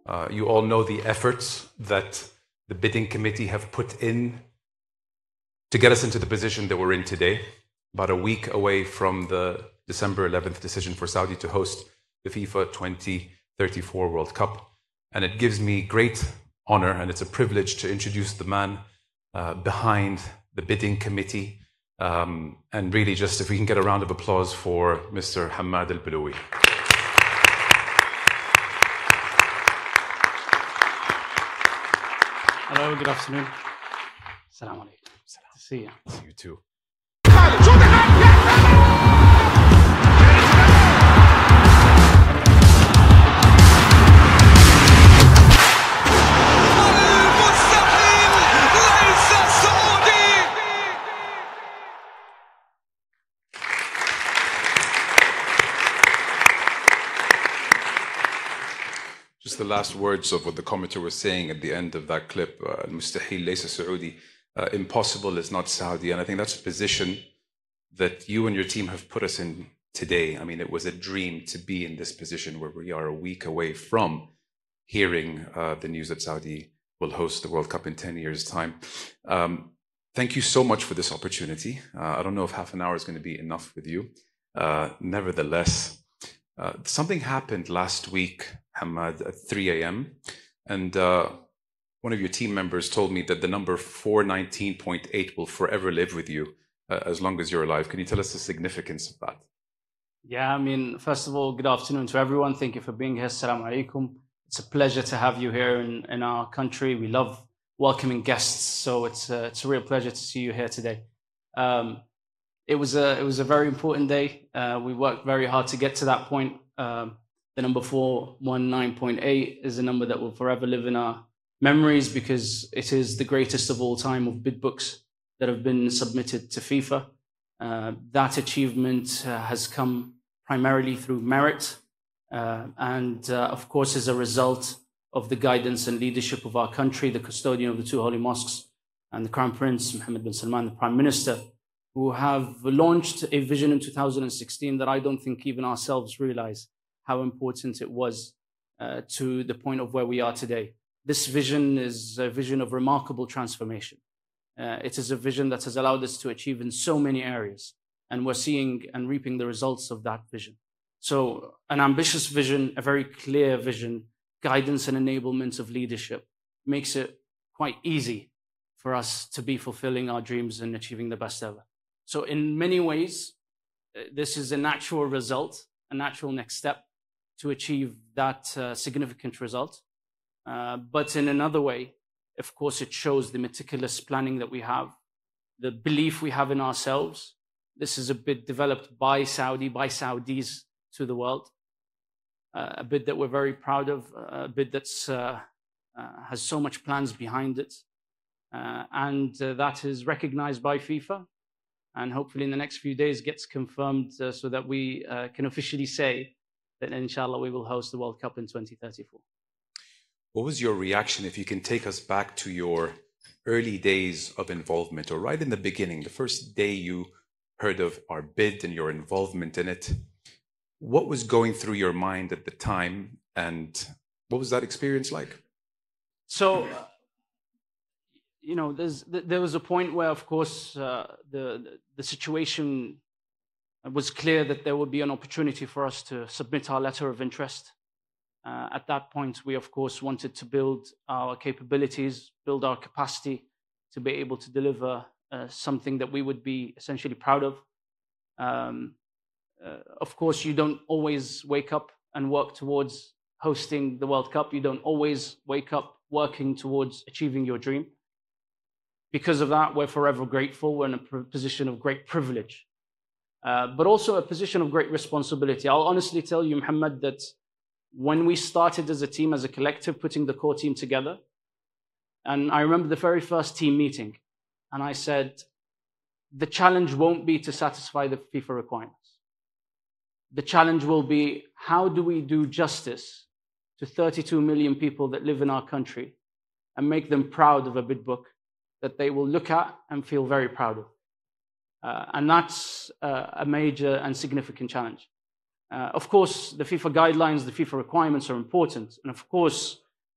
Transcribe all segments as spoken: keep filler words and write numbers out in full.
Uh, you all know the efforts that the bidding committee have put in to get us into the position that we're in today, about a week away from the December eleventh decision for Saudi to host the FIFA twenty thirty-four World Cup. And it gives me great honor and it's a privilege to introduce the man uh, behind the bidding committee. Um, and really just if we can get a round of applause for Mister Hamad Al-Biloui. Hello, good afternoon. Assalamu alaikum. Good to see you. See you too. Just the last words of what the commentator was saying at the end of that clip, uh, Mustahil laysa Saudi, uh, impossible is not Saudi. And I think that's a position that you and your team have put us in today. I mean, it was a dream to be in this position where we are a week away from hearing uh, the news that Saudi will host the World Cup in ten years' time. Um, thank you so much for this opportunity. Uh, I don't know if half an hour is going to be enough with you. Uh, nevertheless, uh, something happened last week, Hamad, at three A M And uh, one of your team members told me that the number four nineteen point eight will forever live with you uh, as long as you're alive. Can you tell us the significance of that? Yeah, I mean, first of all, good afternoon to everyone. Thank you for being here. Assalamu alaikum. It's a pleasure to have you here in, in our country. We love welcoming guests, so it's a, it's a real pleasure to see you here today. Um, it was a it was a very important day. Uh, we worked very hard to get to that point. Um, the number four nineteen point eight is a number that will forever live in our memories because it is the greatest of all time of bid books that have been submitted to FIFA. Uh, that achievement uh, has come primarily through merit uh, and, uh, of course, is a result of the guidance and leadership of our country, the custodian of the two holy mosques, and the Crown Prince, Mohammed bin Salman, the Prime Minister, who have launched a vision in two thousand sixteen that I don't think even ourselves realize how important it was uh, to the point of where we are today. This vision is a vision of remarkable transformation. Uh, it is a vision that has allowed us to achieve in so many areas, and we're seeing and reaping the results of that vision. So an ambitious vision, a very clear vision, guidance and enablement of leadership makes it quite easy for us to be fulfilling our dreams and achieving the best ever. So in many ways, this is a natural result, a natural next step to achieve that uh, significant result. Uh, but in another way, of course, it shows the meticulous planning that we have, the belief we have in ourselves. This is a bid developed by Saudi, by Saudis to the world, uh, a bid that we're very proud of, a bid that uh, uh, has so much plans behind it. Uh, and uh, that is recognized by FIFA. And hopefully in the next few days gets confirmed uh, so that we uh, can officially say that inshallah we will host the World Cup in twenty thirty-four. What was your reaction, if you can take us back to your early days of involvement, or right in the beginning, the first day you heard of our bid and your involvement in it? What was going through your mind at the time, and what was that experience like? So, you know, there's, there was a point where, of course, uh, the, the situation was clear that there would be an opportunity for us to submit our letter of interest. Uh, at that point, we, of course, wanted to build our capabilities, build our capacity to be able to deliver uh, something that we would be essentially proud of. Um, uh, of course, you don't always wake up and work towards hosting the World Cup. You don't always wake up working towards achieving your dream. Because of that, we're forever grateful. We're in a position of great privilege, uh, but also a position of great responsibility. I'll honestly tell you, Muhammad, that when we started as a team, as a collective, putting the core team together, and I remember the very first team meeting, and I said, the challenge won't be to satisfy the FIFA requirements. The challenge will be, how do we do justice to thirty-two million people that live in our country and make them proud of a bid book that they will look at and feel very proud of? Uh, and that's uh, a major and significant challenge. Uh, of course, the FIFA guidelines, the FIFA requirements are important. And of course,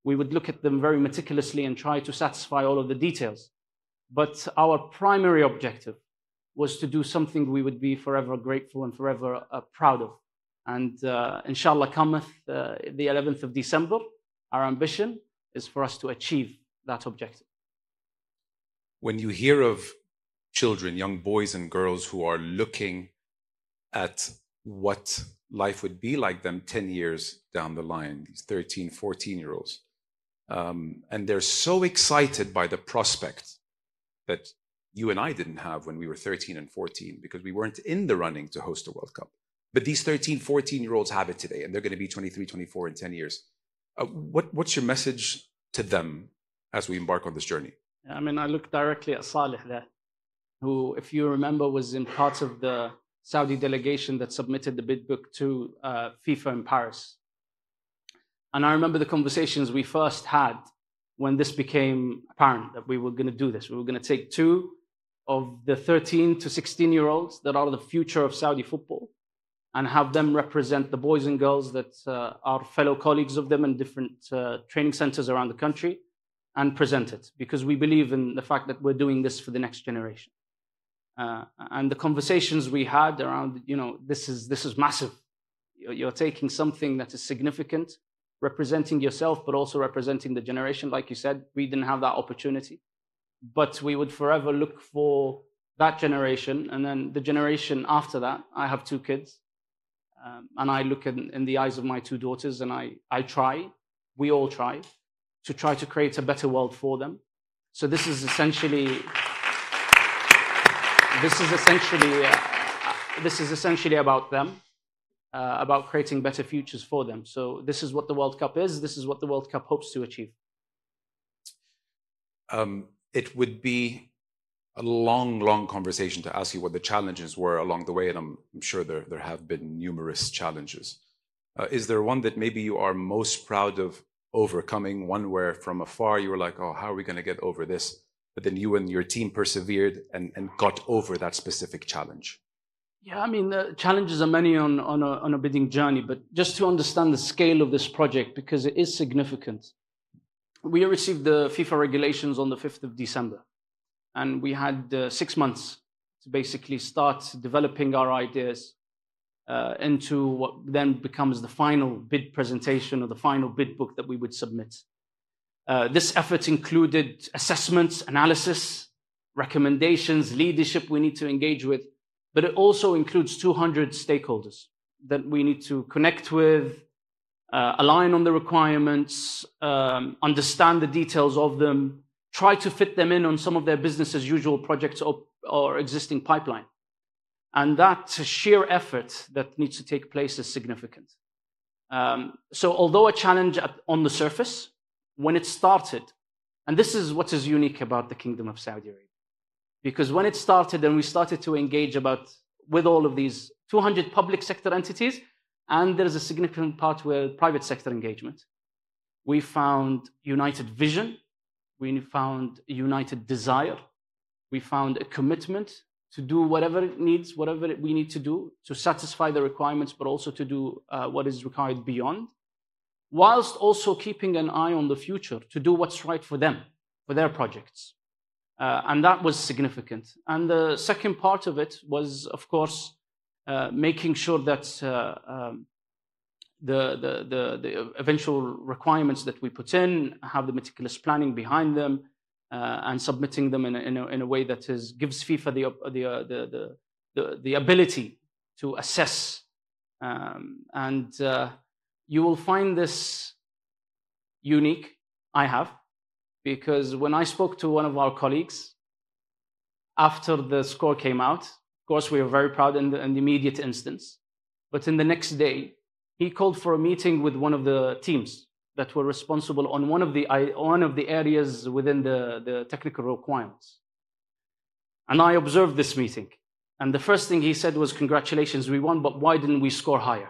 we would look at them very meticulously and try to satisfy all of the details. But our primary objective was to do something we would be forever grateful and forever uh, proud of. And uh, inshallah, cometh uh, the eleventh of December, our ambition is for us to achieve that objective. When you hear of children, young boys and girls who are looking at what life would be like them ten years down the line, these thirteen, fourteen year olds, um, and they're so excited by the prospect that you and I didn't have when we were thirteen and fourteen, because we weren't in the running to host a World Cup. But these thirteen, fourteen year olds have it today, and they're going to be twenty-three, twenty-four in ten years. Uh, what, what's your message to them as we embark on this journey? I mean, I look directly at Saleh there, who, if you remember, was in part of the Saudi delegation that submitted the bid book to uh, FIFA in Paris. And I remember the conversations we first had when this became apparent that we were going to do this. We were going to take two of the thirteen to sixteen year olds that are the future of Saudi football and have them represent the boys and girls that uh, are fellow colleagues of them in different uh, training centers around the country and present it, because we believe in the fact that we're doing this for the next generation. Uh, and the conversations we had around, you know, this is, this is massive. You're, you're taking something that is significant, representing yourself, but also representing the generation. Like you said, we didn't have that opportunity, but we would forever look for that generation. And then the generation after that, I have two kids, um, and I look in, in the eyes of my two daughters, and I, I try, we all try, to try to create a better world for them. So this is essentially, this is essentially, uh, this is essentially about them. Uh, about creating better futures for them. So this is what the World Cup is. This is what the World Cup hopes to achieve. Um, it would be a long, long conversation to ask you what the challenges were along the way, and I'm, I'm sure there, there have been numerous challenges. Uh, is there one that maybe you are most proud of overcoming, one where from afar you were like, oh, how are we going to get over this? But then you and your team persevered and, and got over that specific challenge? Yeah, I mean, the challenges are many on, on, a, on a bidding journey, but just to understand the scale of this project, because it is significant. We received the FIFA regulations on the fifth of December, and we had uh, six months to basically start developing our ideas uh, into what then becomes the final bid presentation or the final bid book that we would submit. Uh, this effort included assessments, analysis, recommendations, leadership we need to engage with. But it also includes two hundred stakeholders that we need to connect with, uh, align on the requirements, um, understand the details of them, try to fit them in on some of their business as usual projects or, or existing pipeline. And that sheer effort that needs to take place is significant. Um, so although a challenge at, on the surface, when it started, and this is what is unique about the Kingdom of Saudi Arabia, because when it started and we started to engage about with all of these two hundred public sector entities, and there's a significant part with private sector engagement, we found united vision, we found united desire, we found a commitment to do whatever it needs, whatever we need to do to satisfy the requirements, but also to do uh, what is required beyond, whilst also keeping an eye on the future to do what's right for them, for their projects. Uh, and that was significant. And the second part of it was, of course, uh, making sure that uh, um, the, the, the, the eventual requirements that we put in have the meticulous planning behind them uh, and submitting them in a, in a, in a way that is, gives FIFA the, the, uh, the, the, the, the ability to assess. Um, and uh, you will find this unique, I have. Because when I spoke to one of our colleagues after the score came out, of course, we were very proud in the, in the immediate instance. But in the next day, he called for a meeting with one of the teams that were responsible on one of the, one of the areas within the, the technical requirements. And I observed this meeting. And the first thing he said was, congratulations, we won, but why didn't we score higher?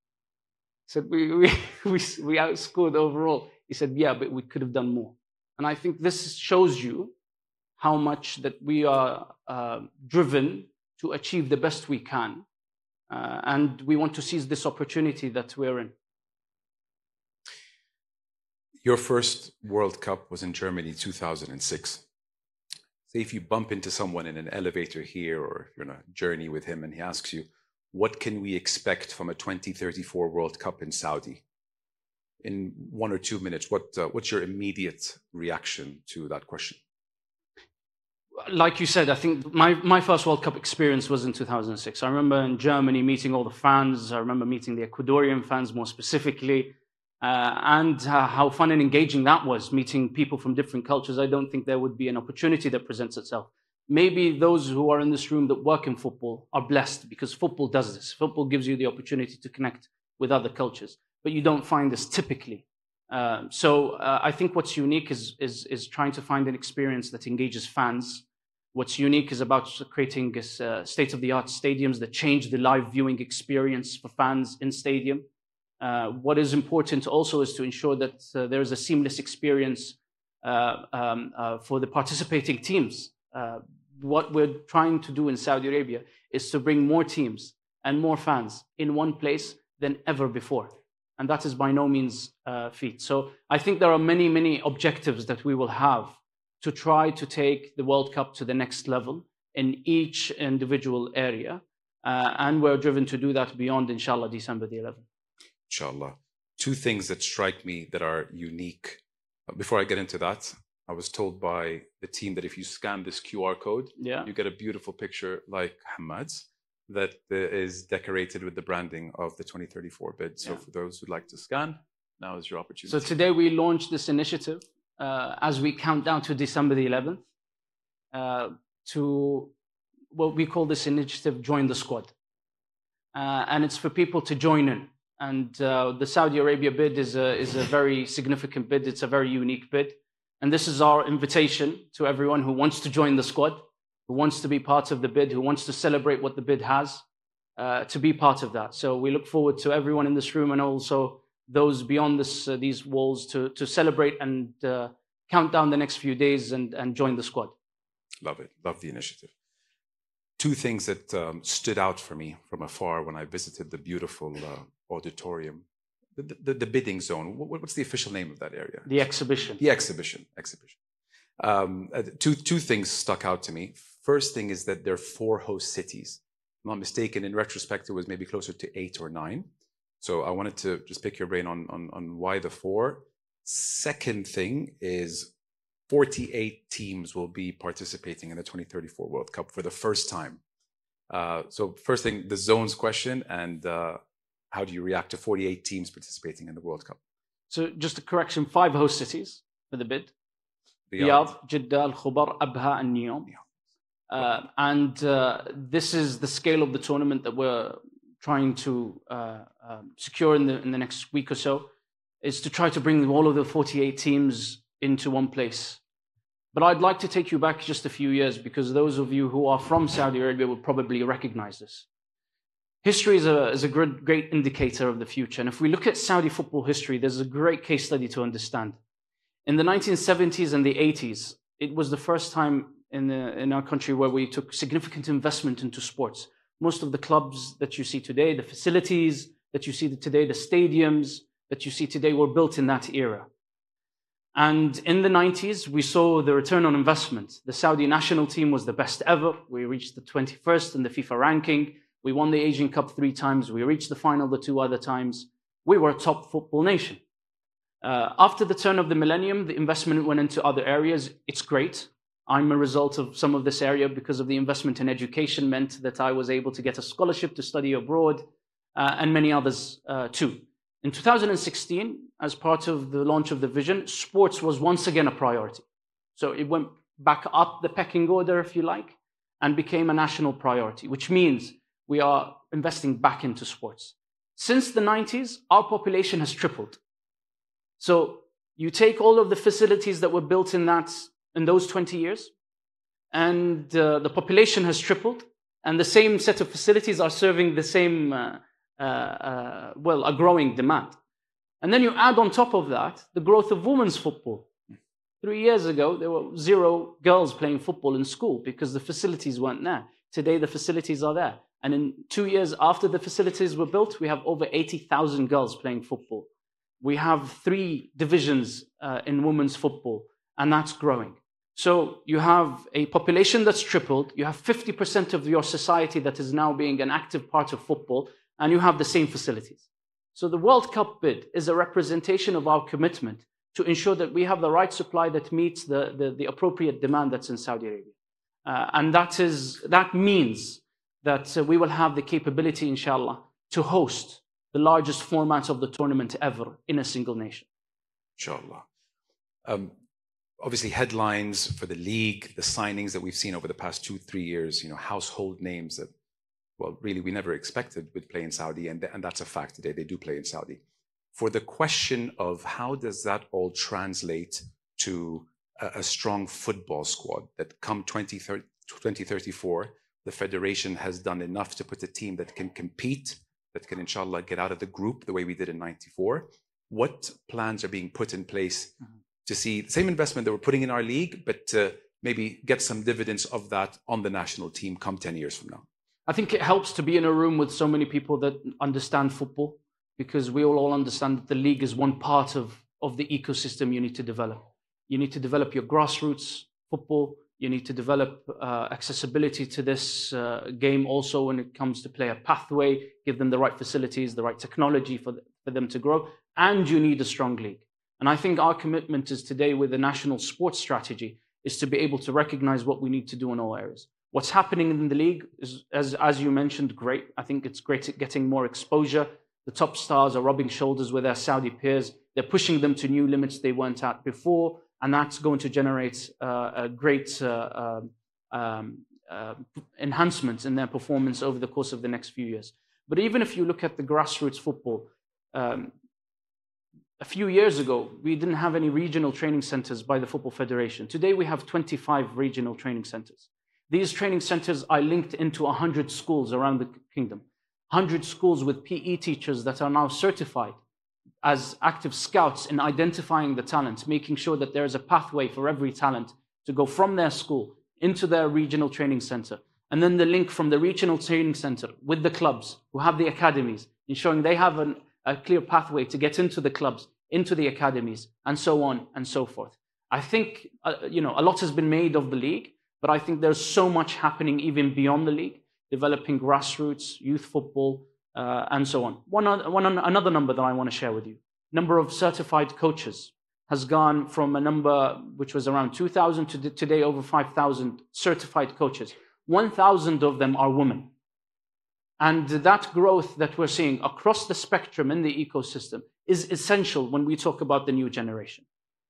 He said, we, we, we, we outscored overall. He said, yeah, but we could have done more. And I think this shows you how much that we are uh, driven to achieve the best we can. Uh, and we want to seize this opportunity that we're in. Your first World Cup was in Germany, two thousand six. Say if you bump into someone in an elevator here, or you're on a journey with him and he asks you, what can we expect from a twenty thirty-four World Cup in Saudi? In one or two minutes, what, uh, what's your immediate reaction to that question? Like you said, I think my, my first World Cup experience was in two thousand six. I remember in Germany meeting all the fans. I remember meeting the Ecuadorian fans more specifically, uh, and uh, how fun and engaging that was, meeting people from different cultures. I don't think there would be an opportunity that presents itself. Maybe those who are in this room that work in football are blessed, because football does this. Football gives you the opportunity to connect with other cultures, but you don't find this typically. Uh, so uh, I think what's unique is, is, is trying to find an experience that engages fans. What's unique is about creating this, uh, state-of-the-art stadiums that change the live viewing experience for fans in stadium. Uh, what is important also is to ensure that uh, there is a seamless experience uh, um, uh, for the participating teams. Uh, what we're trying to do in Saudi Arabia is to bring more teams and more fans in one place than ever before. And that is by no means a feat. So I think there are many, many objectives that we will have to try to take the World Cup to the next level in each individual area. Uh, and we're driven to do that beyond, inshallah, December the eleventh. Inshallah. Two things that strike me that are unique. Before I get into that, I was told by the team that if you scan this Q R code, yeah. you get a beautiful picture like Hamad's that is decorated with the branding of the twenty thirty-four bid. So yeah. For those who'd like to scan, now is your opportunity. So today we launched this initiative uh, as we count down to December the eleventh uh, to what we call this initiative, Join the Squad. Uh, and it's for people to join in. And uh, the Saudi Arabia bid is a, is a very significant bid. It's a very unique bid. And this is our invitation to everyone who wants to join the squad, who wants to be part of the bid, who wants to celebrate what the bid has, uh, to be part of that. So we look forward to everyone in this room and also those beyond this, uh, these walls to, to celebrate and uh, count down the next few days and, and join the squad. Love it. Love the initiative. Two things that um, stood out for me from afar when I visited the beautiful uh, auditorium. The, the, the bidding zone, what, what's the official name of that area? The exhibition. The exhibition, exhibition. Um, uh, two, two things stuck out to me. First thing is that there are four host cities. If I'm not mistaken, in retrospect, it was maybe closer to eight or nine. So I wanted to just pick your brain on, on, on why the four. Second thing is forty-eight teams will be participating in the twenty thirty-four World Cup for the first time. Uh, so first thing, the zones question, and uh, how do you react to forty-eight teams participating in the World Cup? So just a correction, five host cities for the bid. Riyadh, Jeddah, Al-Khubar, Abha, and Neom. Uh, and uh, this is the scale of the tournament that we're trying to uh, uh, secure in the, in the next week or so, is to try to bring all of the forty-eight teams into one place. But I'd like to take you back just a few years, because those of you who are from Saudi Arabia will probably recognize this. History is a, is a great, great indicator of the future. And if we look at Saudi football history, there's a great case study to understand. In the nineteen seventies and the eighties, it was the first time in, the, in our country where we took significant investment into sports. Most of the clubs that you see today, the facilities that you see today, the stadiums that you see today were built in that era. And in the nineties, we saw the return on investment. The Saudi national team was the best ever. We reached the twenty-first in the FIFA ranking. We won the Asian Cup three times. We reached the final the two other times. We were a top football nation. Uh, after the turn of the millennium, the investment went into other areas. It's great. I'm a result of some of this area because of the investment in education meant that I was able to get a scholarship to study abroad, uh, and many others uh, too. In two thousand sixteen, as part of the launch of the vision, sports was once again a priority. So it went back up the pecking order, if you like, and became a national priority, which means we are investing back into sports. Since the nineties, our population has tripled. So you take all of the facilities that were built in that in those twenty years, and uh, the population has tripled, and the same set of facilities are serving the same, uh, uh, uh, well, a growing demand. And then you add on top of that the growth of women's football. Three years ago, there were zero girls playing football in school because the facilities weren't there. Today, the facilities are there. And in two years after the facilities were built, we have over eighty thousand girls playing football. We have three divisions uh, in women's football, and that's growing. So you have a population that's tripled, you have fifty percent of your society that is now being an active part of football, and you have the same facilities. So the World Cup bid is a representation of our commitment to ensure that we have the right supply that meets the, the, the appropriate demand that's in Saudi Arabia. Uh, and that, is, that means that uh, we will have the capability, inshallah, to host the largest format of the tournament ever in a single nation. Inshallah. Um, obviously, headlines for the league, the signings that we've seen over the past two, three years, you know, household names that, well, really we never expected would play in Saudi, and, and that's a fact today. They do play in Saudi. For the question of how does that all translate to a, a strong football squad that come twenty thirty-four, the Federation has done enough to put a team that can compete, that can, inshallah, get out of the group the way we did in ninety-four. What plans are being put in place mm-hmm. to see the same investment that we're putting in our league, but to maybe get some dividends of that on the national team come ten years from now? I think it helps to be in a room with so many people that understand football, because we all, all understand that the league is one part of, of the ecosystem you need to develop. You need to develop your grassroots football. You need to develop uh, accessibility to this uh, game also when it comes to player pathway, give them the right facilities, the right technology for, the, for them to grow, and you need a strong league. And I think our commitment is today with the national sports strategy is to be able to recognize what we need to do in all areas. What's happening in the league is, as, as you mentioned, great. I think it's great at getting more exposure. The top stars are rubbing shoulders with their Saudi peers. They're pushing them to new limits they weren't at before, and that's going to generate uh, a great uh, um, uh, enhancements in their performance over the course of the next few years. But even if you look at the grassroots football, um, a few years ago, we didn't have any regional training centers by the Football Federation. Today, we have twenty-five regional training centers. These training centers are linked into one hundred schools around the kingdom. one hundred schools with P E teachers that are now certified as active scouts in identifying the talent, making sure that there is a pathway for every talent to go from their school into their regional training center. And then the link from the regional training center with the clubs who have the academies, ensuring they have an, a clear pathway to get into the clubs, into the academies, and so on and so forth. I think, uh, you know, a lot has been made of the league, but I think there's so much happening even beyond the league, developing grassroots, youth football, uh, and so on. One, one, another number that I want to share with you, number of certified coaches has gone from a number which was around two thousand to today over five thousand certified coaches. one thousand of them are women. And that growth that we're seeing across the spectrum in the ecosystem is essential when we talk about the new generation.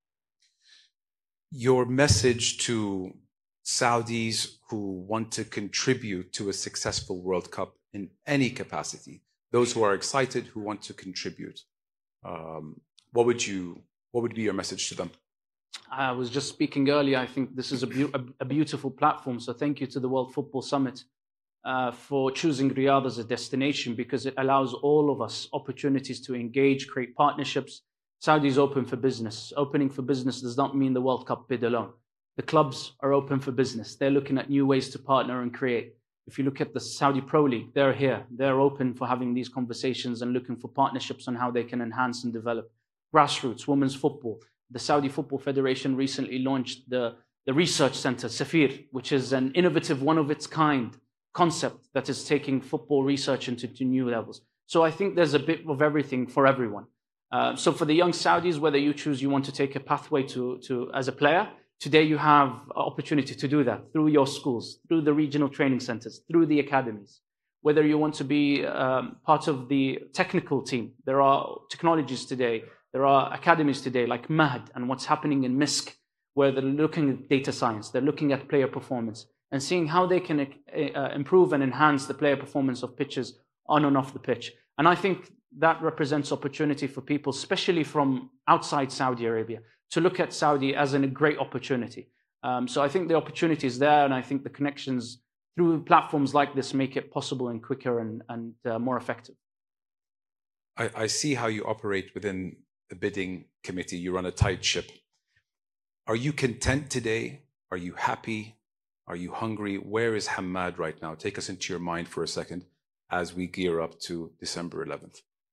Your message to Saudis who want to contribute to a successful World Cup in any capacity, those who are excited, who want to contribute, um, what would you, what would be your message to them? I was just speaking earlier, I think this is a, be a, a beautiful platform. So thank you to the World Football Summit uh, for choosing Riyadh as a destination, because it allows all of us opportunities to engage, create partnerships. Saudi is open for business. Opening for business does not mean the World Cup bid alone. The clubs are open for business. They're looking at new ways to partner and create. If you look at the Saudi Pro League, they're here. They're open for having these conversations and looking for partnerships on how they can enhance and develop. Grassroots, women's football. The Saudi Football Federation recently launched the, the research center, Safir, which is an innovative, one-of-its-kind concept that is taking football research into to new levels. So I think there's a bit of everything for everyone. Uh, so for the young Saudis, whether you choose you want to take a pathway to, to as a player, today you have an opportunity to do that through your schools, through the regional training centers, through the academies. Whether you want to be um, part of the technical team, there are technologies today, there are academies today like Mahd and what's happening in Misk, where they're looking at data science, they're looking at player performance and seeing how they can uh, improve and enhance the player performance of pitches on and off the pitch. And I think that represents opportunity for people, especially from outside Saudi Arabia, to look at Saudi as a great opportunity. Um, so I think the opportunity is there, and I think the connections through platforms like this make it possible and quicker and, and uh, more effective. I, I see how you operate within the bidding committee. You run a tight ship. Are you content today? Are you happy? Are you hungry? Where is Hamad right now? Take us into your mind for a second as we gear up to December eleventh.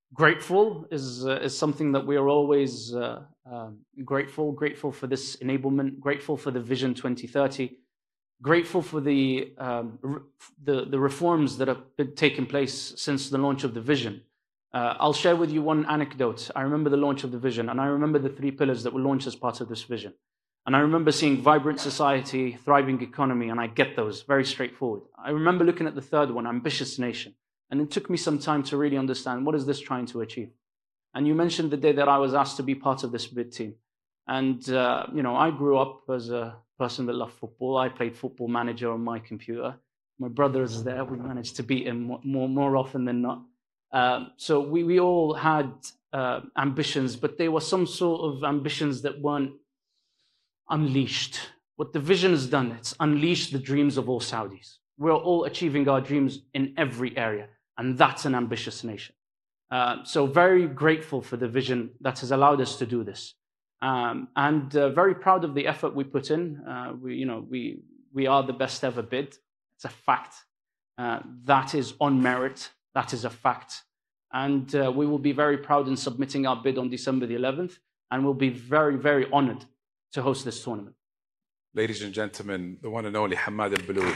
grateful is uh, is something that we are always uh, um, grateful. Grateful for this enablement. Grateful for the Vision twenty thirty. Grateful for the um, re the the reforms that have been taking place since the launch of the Vision. Uh, I'll share with you one anecdote. I remember the launch of the Vision, and I remember the three pillars that were launched as part of this Vision. And I remember seeing vibrant society, thriving economy, and I get those, very straightforward. I remember looking at the third one, ambitious nation. And it took me some time to really understand, what is this trying to achieve? And you mentioned the day that I was asked to be part of this bid team. And, uh, you know, I grew up as a person that loved football. I played Football Manager on my computer. My brother is there. We managed to beat him more, more often than not. Uh, so we, we all had uh, ambitions, but they were some sort of ambitions that weren't unleashed. What the Vision has done, it's unleashed the dreams of all Saudis. We're all achieving our dreams in every area, and that's an ambitious nation. Uh, so very grateful for the Vision that has allowed us to do this. Um, and uh, very proud of the effort we put in. Uh, we, you know, we, we are the best ever bid. It's a fact. Uh, that is on merit. That is a fact. And uh, we will be very proud in submitting our bid on December the eleventh, and we'll be very, very honored to host this tournament. Ladies and gentlemen, the one and only Hamad Al-Balood.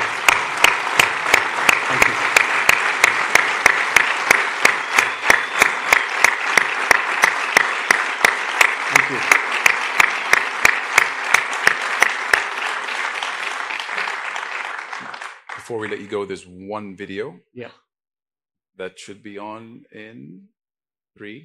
Thank you. Thank you. Before we let you go, there's one video. Yeah. That should be on in three,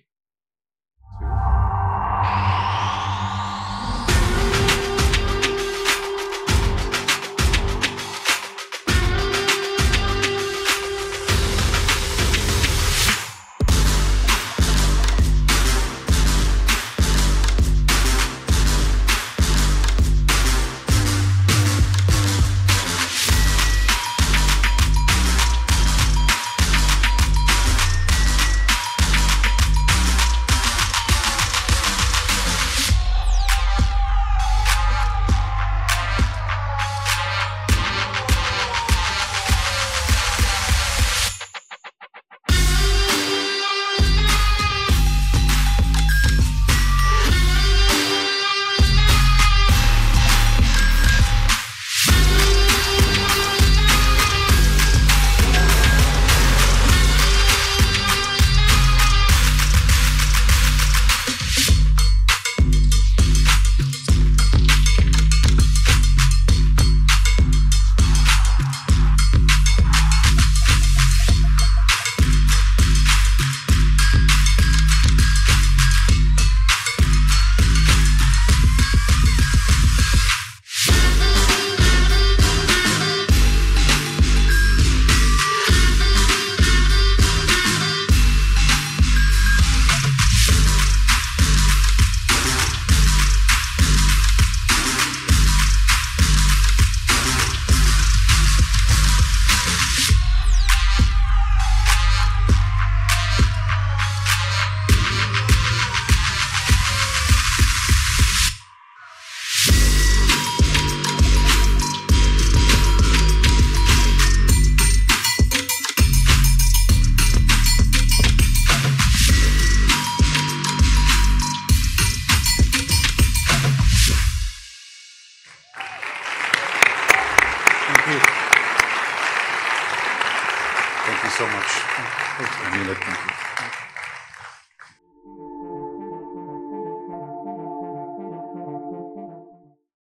Thank you so much. Thank you. Thank you.